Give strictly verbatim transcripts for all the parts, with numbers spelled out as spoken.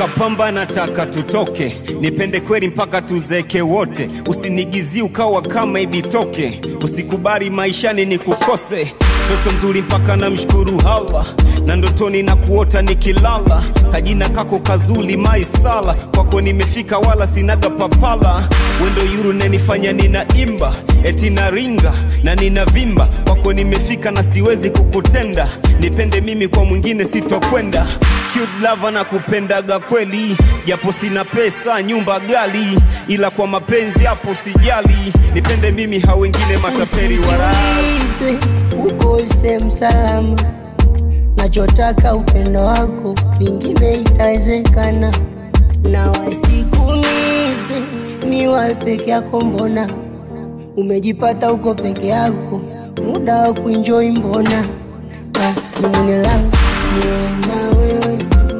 Nataka pamba, nataka tutoke, nipende kweli mpaka tuzeke wote. Usinigizi ukawa kama ibitoke, usikubali maishani ni kukose. Toto mzuri mpaka na mshukuru Allah, na ndotoni na kuota nikilala. Kajina kako kazuli maisala, kwako nimefika wala sinaga papala. Wendo yuru nenifanya nina imba, eti na ringa na nina vimba. Kwako nimefika na siwezi kukutenda, nipende mimi kwa mwingine sitokwenda. Cute lover na kupendaga kweli, japo sina pesa nyumba gali, ila kwa mapenzi hapo sijali. Nipende mimi hao wengine mataperi warai. Uko sehemu salama, nachotaka upendo wako, vingine itawezekana. Na wasikumize miwa peke yako, mbona umejipata uko peke yako, muda wa kuenjoy mbona. Zumuni langu niwe na wewe,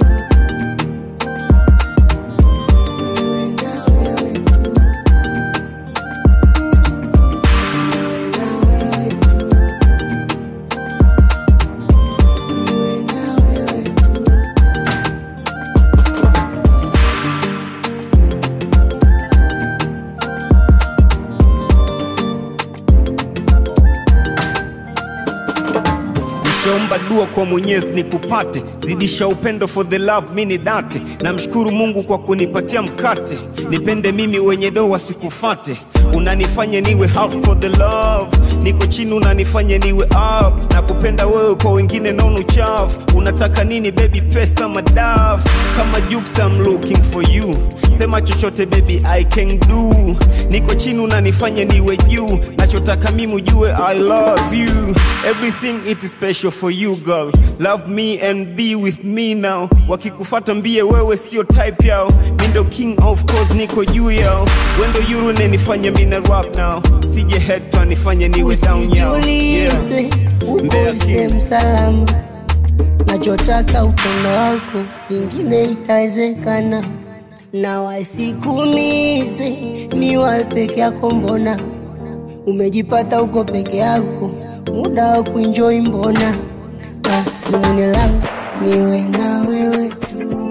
Omba dua kwa Mwenyezi nikupate, zidisha upendo for the love mini date. Na mshukuru Mungu kwa kunipatia mkate, nipende mimi wenye doa sikufate. Unanifanya niwe half for the love, niko chini unanifanya niwe up. Na kupenda wewe kwa wengine nono chafu. Unataka nini baby, pesa madaf. Kama jukes I'm looking for you, sema chochote baby I can do. Niko chini unanifanya niwe juu, nachotaka mimi ujue I love you. Everything it is special for you girl, love me and be with me now. Wakikufata mbie wewe sio type yao, mindo king of course niko juu yao. Wendo yuru nenifanya mina rap now, sije head to nifanya niwe down yao. Yeah. Uko sehemu salama, nachotaka upendo wako, vingine itawezekana. Na wasikumize miwa peke yako, mbona umejipata uko peke yako, muda wa kuenjoy mbona. Zumuni langu niwe na wewe tu,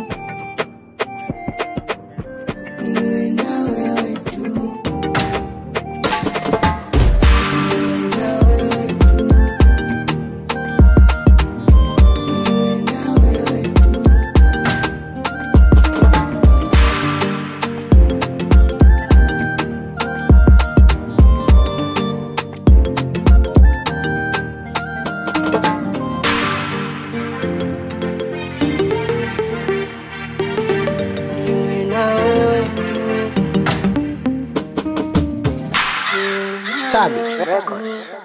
niwe na wewe tu, niwe na wewe tu, niwe na wewe tu. Stop it, records.